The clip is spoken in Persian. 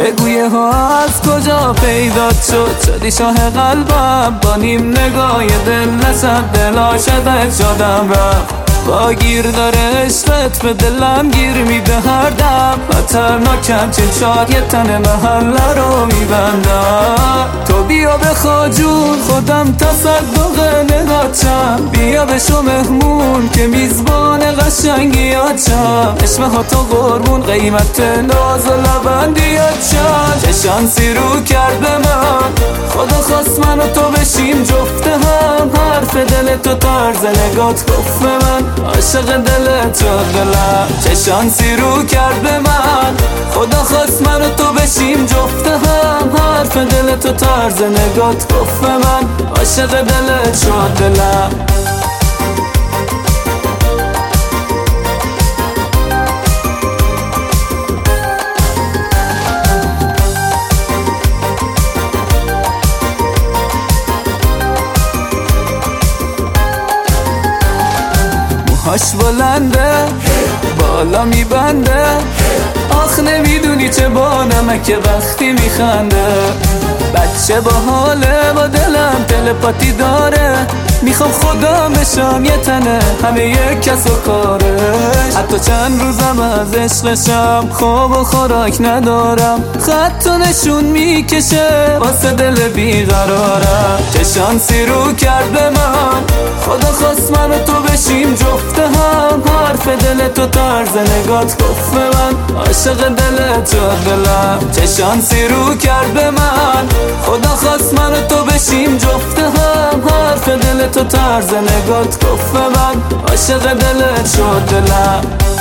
بگوی ها از کجا پیدا شدی شاه قلبم، با نیم نگاه دل نشد دل عاشقت شدم رفت. با گیر داره عشقت به دلم گیر میده هر دم، خطرناکم چه شاد یه تن محله رو میبندم. تو بیا بخوا جون خودم تصدق نگاچم، بیا بشو مهمون که میزبان قشنگیاتم. عشق ها تو قربون قیمت ناز و لبندیاتم. چه شانسی رو کرد به من خدا خواست من و تو بشیم جفته هم، حرف دل تو طرز نگات گفت من عاشق دل تو دلم. چه شانسی رو کرد به من خدا خواست من و تو بشیم جفته هم، حرف دل تو طرز نگات گفت من عاشق دل تو دلم. هاش بلنده بالا میبنده، آخ نمیدونی چه با نمک وقتی میخنده. بچه با حاله با دلم تلپاتی داره، میخوام خدا بشم یه تنه همه یک کس و کارش. حتی چند روزم از عشقشم خواب و خوراک ندارم، خط و نشون میکشه واسه دل بیقرارم. چه شانسی رو کرد به من خدا خواست من و تو بشیم جفته هم، حرف دل تو طرز نگات گفت من عاشق دل تو دلم. چه شانسی رو کرد به من خدا خواست من و تو بشیم جفته هم، حرف دل تو طرز نگات گفت من عاشق دل تو دلم.